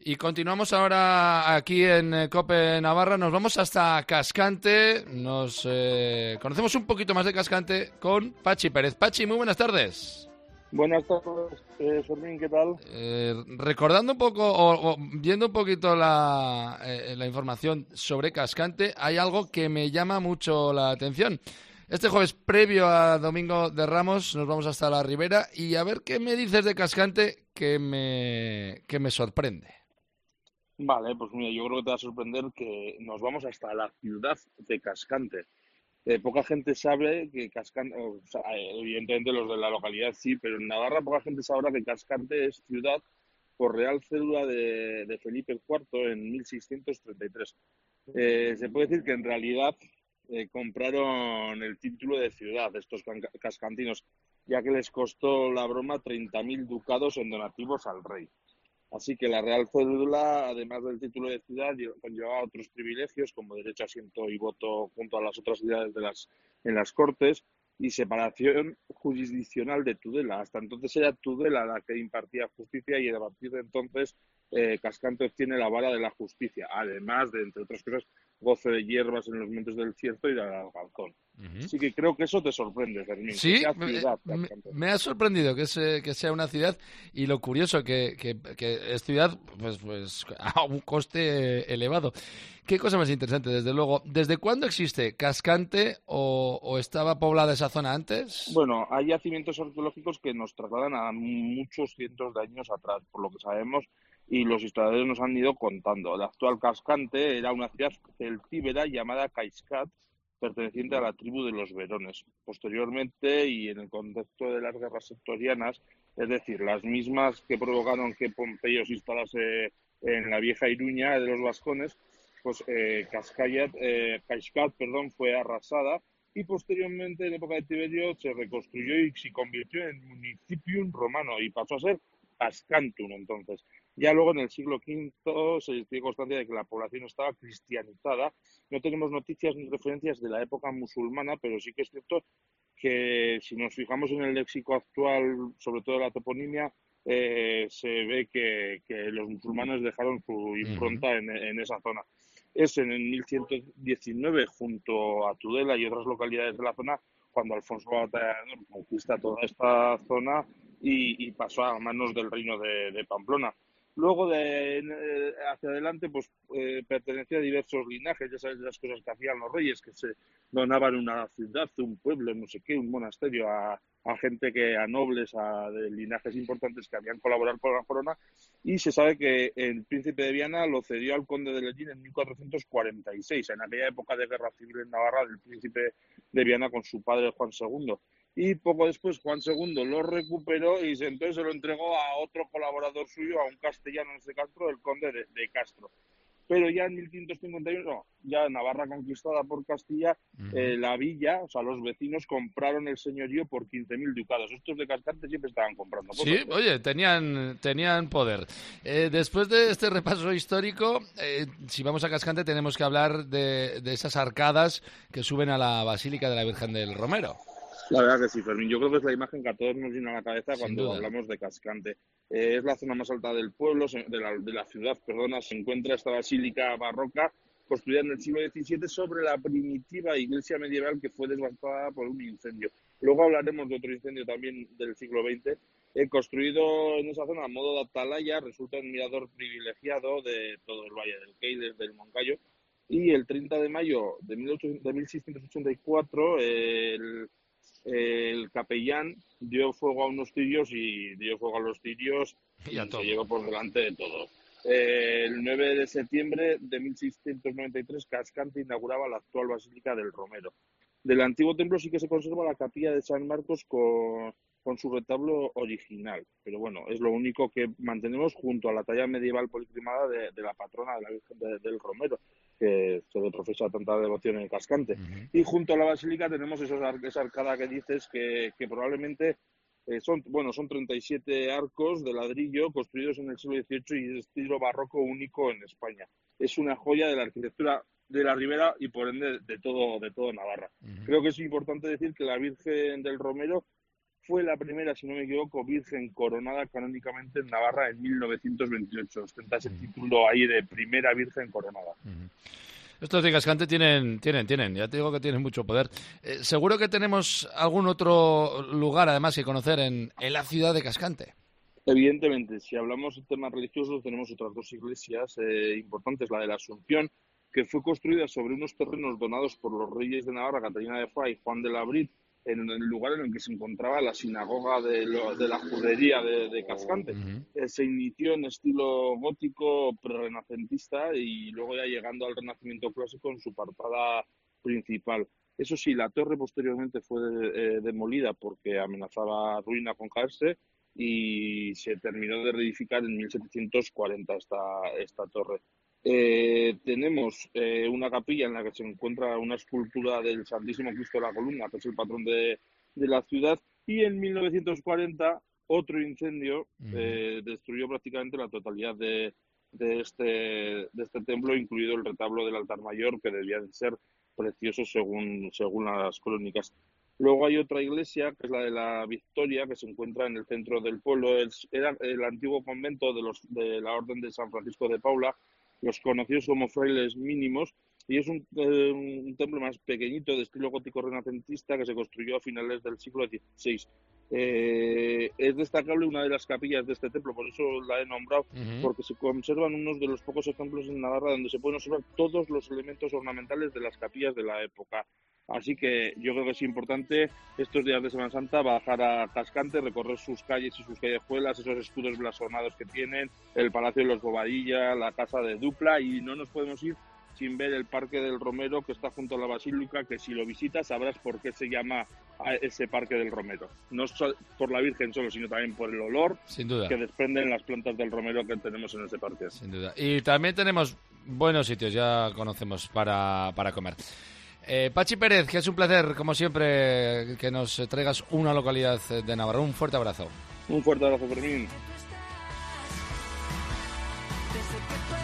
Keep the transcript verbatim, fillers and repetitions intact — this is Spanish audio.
Y continuamos ahora aquí en eh, COPE Navarra. Nos vamos hasta Cascante. Nos eh, conocemos un poquito más de Cascante con Pachi Pérez. Pachi, muy buenas tardes. Buenas tardes, eh, Fermín, ¿qué tal? Eh, recordando un poco, o, o viendo un poquito la, eh, la información sobre Cascante, hay algo que me llama mucho la atención. Este jueves, previo a Domingo de Ramos, nos vamos hasta la Ribera y a ver qué me dices de Cascante que me, que me sorprende. Vale, pues mira, yo creo que te va a sorprender que nos vamos hasta la ciudad de Cascante. Eh, poca gente sabe que Cascante, o sea, evidentemente los de la localidad sí, pero en Navarra poca gente sabrá que Cascante es ciudad por Real Cédula de, de Felipe cuarto en mil seiscientos treinta y tres. Eh, se puede decir que en realidad eh, compraron el título de ciudad estos cascantinos, ya que les costó la broma treinta mil ducados en donativos al rey. Así que la Real Cédula, además del título de ciudad, conllevaba otros privilegios como derecho a asiento y voto junto a las otras ciudades de las, en las Cortes y separación jurisdiccional de Tudela. Hasta entonces era Tudela la que impartía justicia y a partir de entonces eh, Cascante obtiene la vara de la justicia, además de, entre otras cosas, goce de hierbas en los montes del Cierzo y del Algalzón. Uh-huh. Así que creo que eso te sorprende, Fermín. Sí, que sea ciudad, me, me ha sorprendido que, se, que sea una ciudad y lo curioso que, que, que es ciudad pues, pues a un coste elevado. Qué cosa más interesante, desde luego. ¿Desde cuándo existe Cascante o, o estaba poblada esa zona antes? Bueno, hay yacimientos arqueológicos que nos trasladan a muchos cientos de años atrás, por lo que sabemos, y los historiadores nos han ido contando. La actual Cascante era una ciudad celtíbera llamada Caiscat, perteneciente a la tribu de los Verones. Posteriormente, y en el contexto de las guerras sectorianas, es decir, las mismas que provocaron que Pompeyo se instalase en la vieja Iruña de los vascones, pues eh, Cascayat, eh, Caiscat, perdón, fue arrasada y posteriormente, en época de Tiberio, se reconstruyó y se convirtió en municipium romano y pasó a ser Cascantum entonces. Ya luego en el siglo quinto se tiene constancia de que la población estaba cristianizada. No tenemos noticias ni referencias de la época musulmana, pero sí que es cierto que si nos fijamos en el léxico actual, sobre todo la toponimia, eh, se ve que, que los musulmanes dejaron su impronta uh-huh. en, en esa zona. Es en el mil ciento diecinueve, junto a Tudela y otras localidades de la zona, cuando Alfonso Batallador conquista toda esta zona y, y pasó a manos del reino de, de Pamplona. Luego, de eh, hacia adelante, pues eh, pertenecía a diversos linajes, ya sabes, las cosas que hacían los reyes, que se donaban una ciudad, un pueblo, no sé qué, un monasterio, a, a gente que, a nobles, a de linajes importantes que habían colaborado con la corona, y se sabe que el príncipe de Viana lo cedió al conde de Lerín en mil cuatrocientos cuarenta y seis, en aquella época de guerra civil en Navarra del príncipe de Viana con su padre Juan segundo. Y poco después Juan segundo lo recuperó y entonces se lo entregó a otro colaborador suyo, a un castellano en este caso, el conde de, de Castro. Pero ya en mil quinientos cincuenta y uno, ya Navarra conquistada por Castilla, uh-huh. eh, la villa, o sea, los vecinos compraron el señorío por quince mil ducados. Estos de Cascante siempre estaban comprando. Sí, oye, tenían, tenían poder. Eh, después de este repaso histórico, eh, si vamos a Cascante tenemos que hablar de, de esas arcadas que suben a la Basílica de la Virgen del Romero. La verdad que sí, Fermín. Yo creo que es la imagen que a todos nos viene a la cabeza cuando hablamos de Cascante. Eh, es la zona más alta del pueblo, de la, de la ciudad, perdona. Se encuentra esta basílica barroca construida en el siglo diecisiete sobre la primitiva iglesia medieval que fue devastada por un incendio. Luego hablaremos de otro incendio también del siglo veinte. Eh, construido en esa zona a modo de atalaya, resulta un mirador privilegiado de todo el Valle del Quey, desde el Moncayo. Y el treinta de mayo de mil seiscientos ochenta y cuatro, eh, el el capellán dio fuego a unos cirios y dio fuego a los cirios y, y se llegó por delante de todo. Eh, el nueve de septiembre de mil seiscientos noventa y tres, Cascante inauguraba la actual Basílica del Romero. Del antiguo templo sí que se conserva la capilla de San Marcos con, con su retablo original, pero bueno, es lo único que mantenemos junto a la talla medieval policromada de, de la patrona de la Virgen de, del Romero, que se le profesa tanta devoción en Cascante. Uh-huh. Y junto a la basílica tenemos esos ar- esa arcada que dices que, que probablemente eh, son, bueno, son treinta y siete arcos de ladrillo construidos en el siglo dieciocho y de estilo barroco único en España. Es una joya de la arquitectura de la Ribera y por ende de todo, de todo Navarra. Uh-huh. Creo que es importante decir que la Virgen del Romero fue la primera, si no me equivoco, virgen coronada canónicamente en Navarra en mil novecientos veintiocho. Ostenta ese título ahí de primera virgen coronada. Uh-huh. Estos de Cascante tienen, tienen, tienen, ya te digo que tienen mucho poder. Eh, seguro que tenemos algún otro lugar, además, que conocer en, en la ciudad de Cascante. Evidentemente, si hablamos de temas religiosos, tenemos otras dos iglesias eh, importantes, la de la Asunción, que fue construida sobre unos terrenos donados por los reyes de Navarra, Catalina de Foix y Juan de Labrit, en el lugar en el que se encontraba la sinagoga de, lo, de la judería de, de Cascante. Uh-huh. Eh, se inició en estilo gótico pre-renacentista y luego ya llegando al Renacimiento clásico en su portada principal. Eso sí, la torre posteriormente fue eh, demolida porque amenazaba ruina con caerse y se terminó de reedificar en mil setecientos cuarenta esta, esta torre. Eh, tenemos eh, una capilla en la que se encuentra una escultura del Santísimo Cristo de la Columna, que es el patrón de, de la ciudad, y en mil novecientos cuarenta otro incendio eh, destruyó prácticamente la totalidad de, de, este, de este templo, incluido el retablo del altar mayor, que debía de ser precioso según, según las crónicas. Luego hay otra iglesia, que es la de la Victoria, que se encuentra en el centro del pueblo. Es, era el antiguo convento de, los, de la Orden de San Francisco de Paula, los conocidos como frailes mínimos, y es un, eh, un templo más pequeñito de estilo gótico renacentista que se construyó a finales del siglo dieciséis. Eh, es destacable una de las capillas de este templo, por eso la he nombrado, uh-huh. porque se conservan unos de los pocos ejemplos en Navarra donde se pueden observar todos los elementos ornamentales de las capillas de la época. Así que yo creo que es importante estos días de Semana Santa bajar a Cascante, recorrer sus calles y sus callejuelas, esos escudos blasonados que tienen, el Palacio de los Bobadilla, la Casa de Dupla, y no nos podemos ir sin ver el Parque del Romero, que está junto a la Basílica, que si lo visitas sabrás por qué se llama a ese Parque del Romero. No solo por la Virgen solo, sino también por el olor Sin duda. que desprenden las plantas del romero que tenemos en ese parque. Sin duda. Y también tenemos buenos sitios, ya conocemos, para, para comer. Eh, Pachi Pérez, que es un placer, como siempre, que nos traigas una localidad de Navarra. Un fuerte abrazo. Un fuerte abrazo, Fermín. Desde que